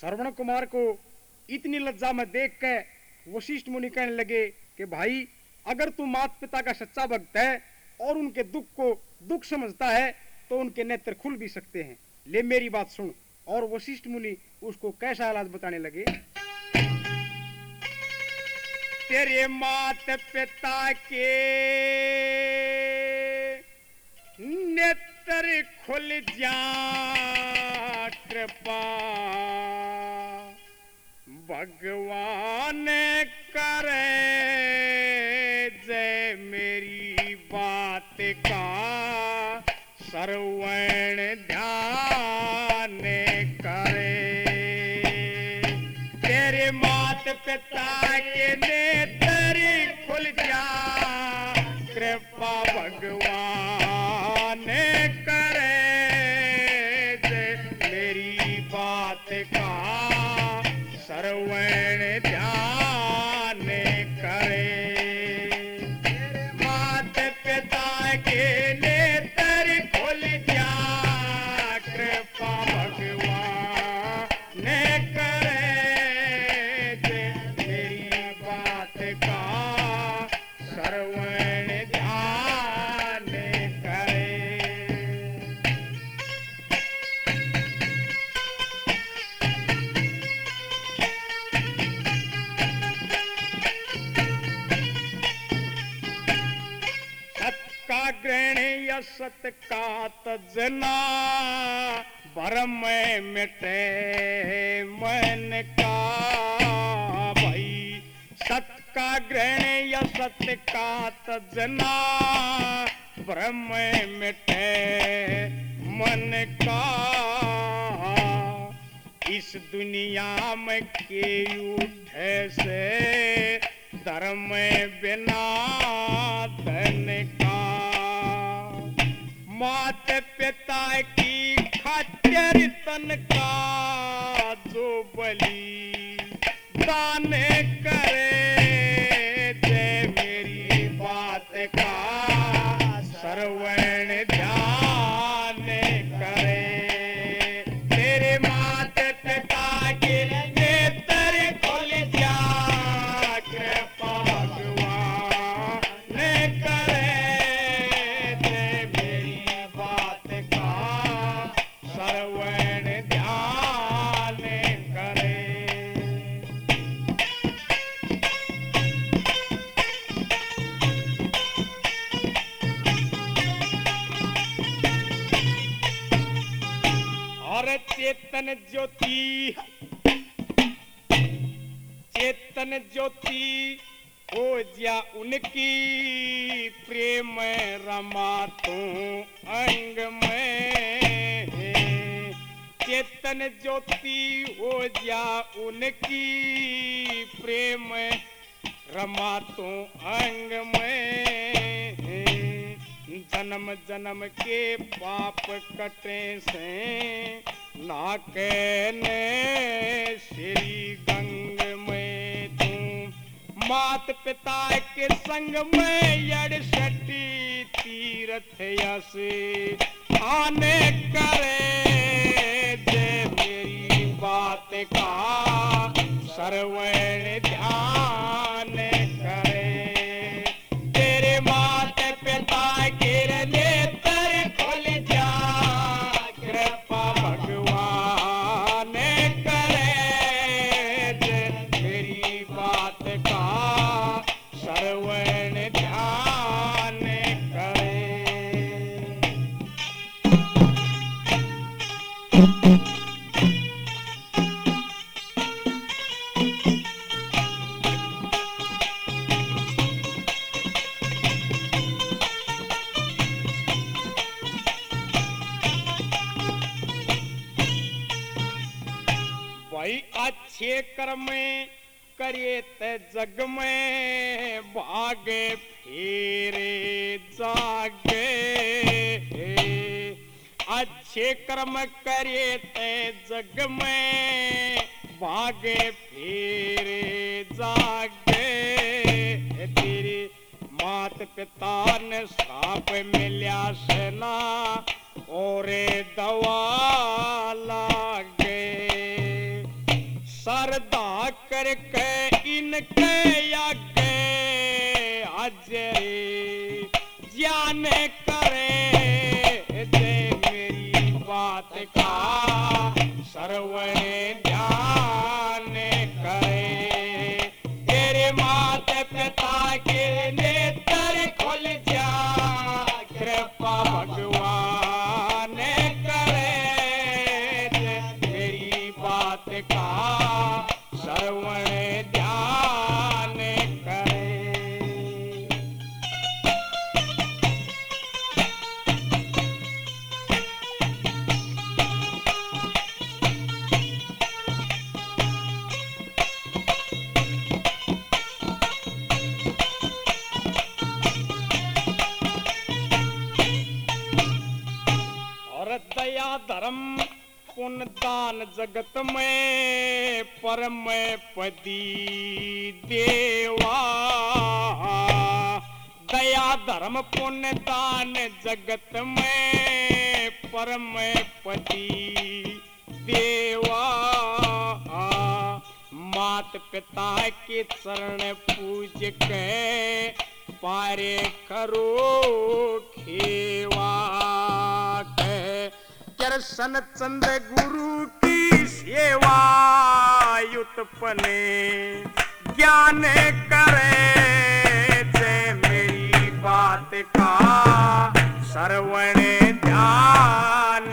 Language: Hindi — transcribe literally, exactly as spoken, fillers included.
श्रवण कुमार को इतनी लज्जा में देख के वशिष्ठ मुनि कहने लगे कि भाई, अगर तू माता पिता का सच्चा भक्त है और उनके दुख को दुख समझता है तो उनके नेत्र खुल भी सकते हैं। ले मेरी बात सुन। और वशिष्ठ मुनि उसको कैसा इलाज बताने लगे। तेरे माता पिता के नेत्र खुल जा कृपा भगवान करे, जय मेरी बात का श्रवण ध्यान करे। तेरे माता पिता के नेत्र खुल जा कृपा भगवान करे, जय मेरी बात का श्रवण ध्यान करे। माता पिता के नेत्र खुल जा कृपा भगवान करे, जय मेरी बात का श्रवण ध्यान करे। का ग्रहण या सत का तजना, भरम मिटे मन का भाई। सत का ग्रहण या सत का तजना, भरम मिटे मन का। इस दुनिया में के उठे से धर्म बिना धन का। माता पिता की खातिर तन का जो बलि दान करे, जय मेरी बात का श्रवण ध्यान करे। तेरे माता पिता के नेत्र खुल जा कृपा भगवान करे, जय मेरी बात का श्रवण ध्यान करे। और चेतन ज्योति, चेतन ज्योति हो जा उनकी, प्रेम रमा तू अंग में। चेतन ज्योति हो जा उनकी, प्रेम रमा तू अंग में। जन्म जन्म के पाप कटे से, नाके ने श्री गंग में तू। मात पिता के संग में यड़सठी तीर्थ यस आने करे, जय मेरी बात का श्रवण ध्यान करे। तेरे माता पिता के नेत्र खुल जा कृपा भगवान करे, जय मेरी बात का श्रवण ध्यान करे। भाई अच्छे कर्म करे ते जग में, भागे फेरे जागे। अच्छे कर्म करे ते जग में, भागे फेरे जागे। तेरे मात पिता ने साप मिल्या सेना, और दवा लागे। श्रद्धा करके इनके आगे हाजरी ज्ञान करे जे मेरी बात का श्रवण ध्यान करे। तेरे माता पिता के नेत्र खुल जा कृपा भगवान करे जे मेरी बात का श्रवण ध्यान करे। दया धर्म पुण्य दान जगत में परम पदी देवा। दया धर्म पुण्य दान जगत में परम पदी देवा। मात पिता के चरण पूज के पारे करो खेवा। कृष्ण चंद्र गुरु की सेवा युतपने ज्ञान करे जे मेरी बात का श्रवण ध्यान